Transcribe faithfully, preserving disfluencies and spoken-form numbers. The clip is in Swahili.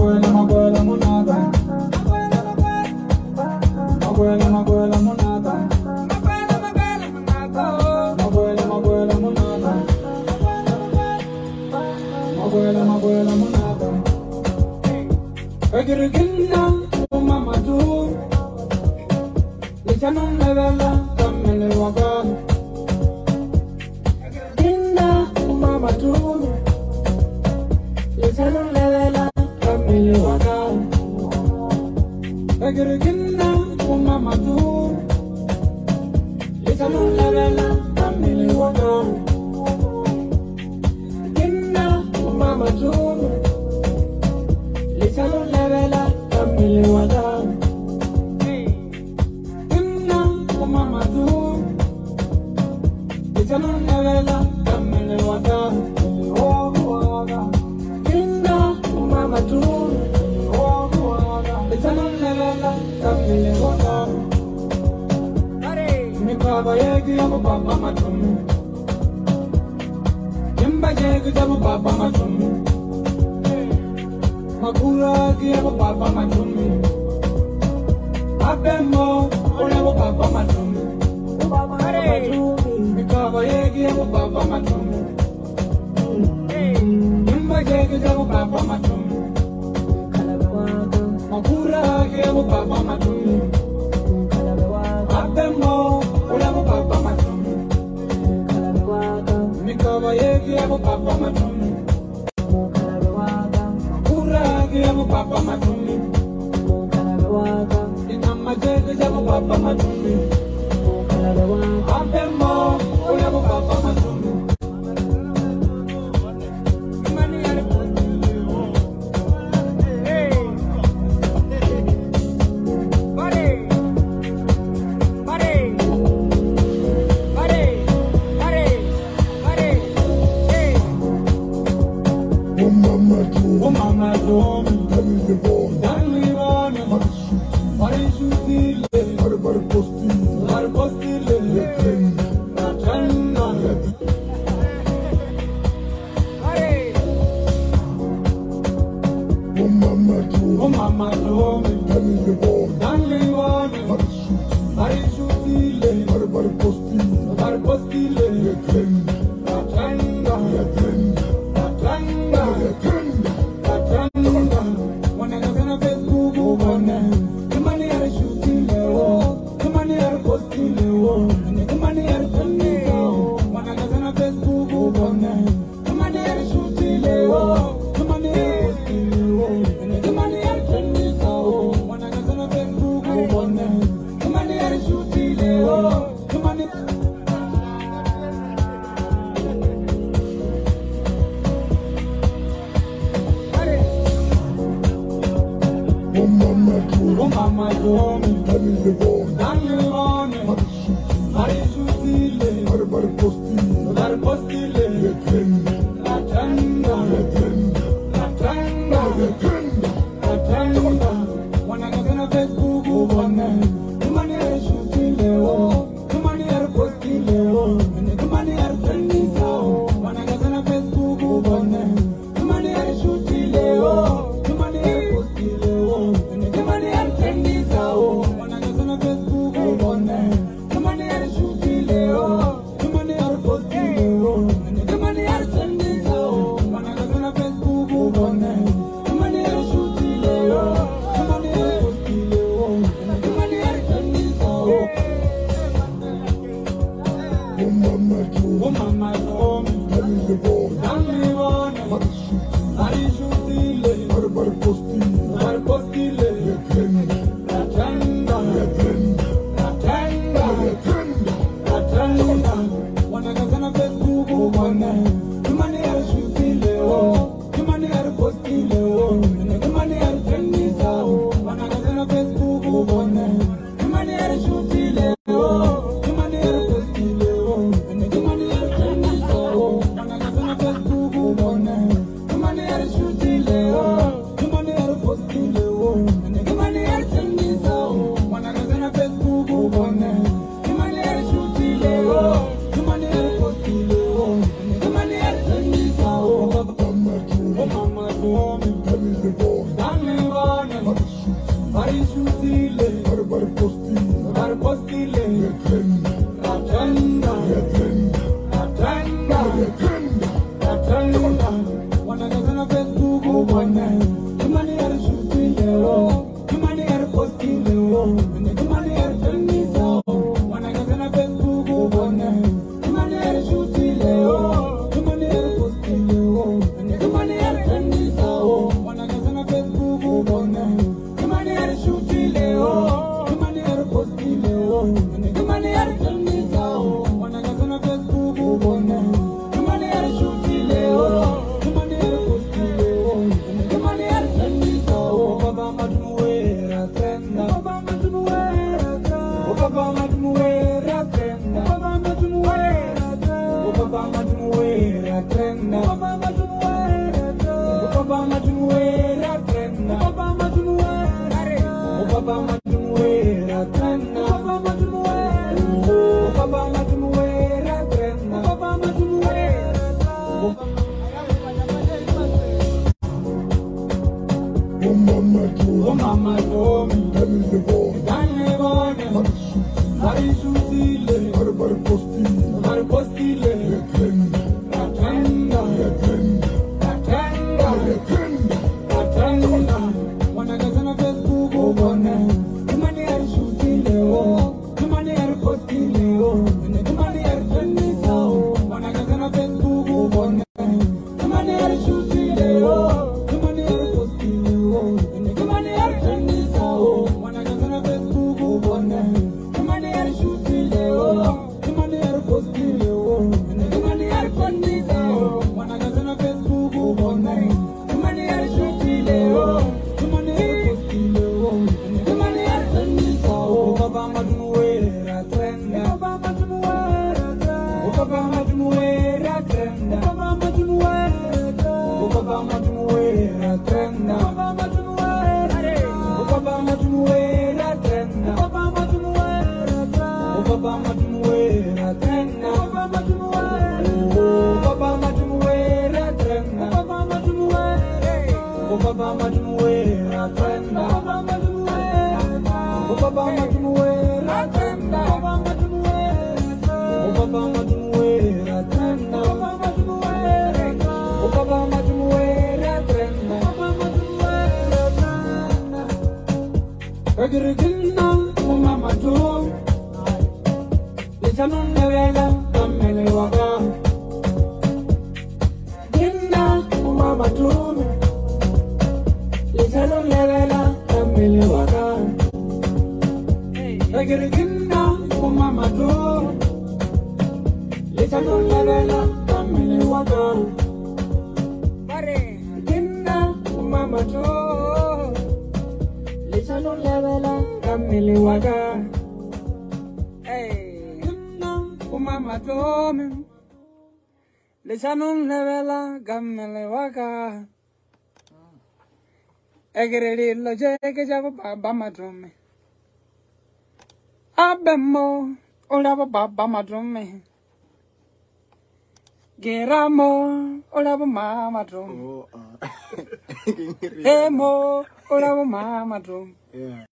Maguela, Maguela, Monada. Maguela, Maguela, Monada. Maguela, Maguela, Monada. Maguela, Maguela, Monada. Agirigina, Mama do. Lichanon levela, Kamele Waga. Agirigina, Mama do. Lichanon levela, Kamele Waga. Agirigina, Mama do. Lichanon levela, Kamele Waga. Agirigina, Mama do. Lichanon levela, Kamele Waga. Agirigina, Mama do. Lichanon levela, Kamele Waga. Agirigina, Mama do. Lichanon levela, Kamele Waga. Baba yegi abu baba matum, Jimba yegi abu baba matum, Makura yegi abu baba matum, Abemo ole abu baba matum, Baba yegi abu baba matum, Jimba yegi abu baba matum, Makura yegi abu baba matum, Abemo Ulamu papa matum, Mikaba yegi abu papa matum, Ura yegi abu papa matum, Inama yegi abu papa matum, Abemo ulamu papa matum. Mama, Varishutile, Barbarpostile, Varpostile, Retrenda, Ratenda, Retrenda, Ratenda, Retrenda. Ratenda. Wanagazana Facebook, wana. Kimani yarishutile, Kimani yarpostile, Kimani yartendisa. Wanagazana Facebook, wana. Kimani yarishutile, Kimani yarpostile, Kimani yartendisa. Wanagazana Facebook, wana. Kimani yarishutile, Kimani yarpostile, Kimani yartendisa. Wanagazana Facebook, wana. Kimani yarishutile, Kimani yarpostile, Kimani yartendisa. Baba matumuera trenda, Baba matumuera trenda, Baba matumuera trenda, Baba matumuera trenda, Baba matumuera trenda, Baba matumuera trenda, Baba matumuera trenda, Baba matumuera trenda, Baba matumuera trenda, Baba matumuera, Baba matumuera trenda, Baba matumuera Oh mama Oh Joe, mama told me, Dani Lebon, Dani Lebon, Marishuti, Varishutile, Barbarpostile, Varpostile, Retrenda, Ratenda, Retrenda, Ratenda, Retrenda. Ratenda. Wanagazana Facebook, wana. Kimani yarishutile, Kimani yarpostile, Kimani yartendisa. Wanagazana Facebook, wana. Kimani yarishutile, Kimani yarpostile, Kimani yartendisa. Wanagazana Facebook, wana. Kimani yarishutile, Kimani yarpostile, Kimani yartendisa. Wanagazana Facebook, wana. Kimani yarishutile, Kimani yarpostile, Kimani yartendisa. Baba matumuera trenda, Baba matumuera trenda, Baba matumuera trenda, Baba matumuera trenda, Baba matumuera trenda, Baba matumuera trenda, Baba matumuera trenda, Baba matumuera trenda, Baba matumuera trenda, Baba matumuera, Baba matumuera trenda, Baba matumuera, Baba matumuera trenda, Baba matumuera, Baba matumuera trenda, Baba matumuera, Baba matumuera trenda, Baba matumuera, Baba matumuera trenda, Baba matumuera trenda. Kagirigina, mama tu, lisanun nevela, kamele waga. Ginna, mama tu, lisanun nevela, kamele waga. Kagirigina, mama tu, lisanun nevela, kamele waga. Ginna, mama tu. Lisano levela kamili waga. Hey, Kimna umama tome. Lisano levela kamili waga. Egereri lo jeke jabo baba matome. Abemo olabo baba matome. Geramo olabo mama tome. Oh, uh, Emo olabo mama tome. yeah.